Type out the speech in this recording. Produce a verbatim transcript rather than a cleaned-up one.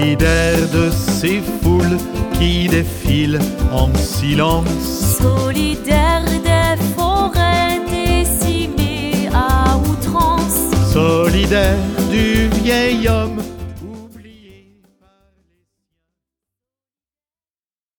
solidaire de ces foules qui défilent en silence. Solidaire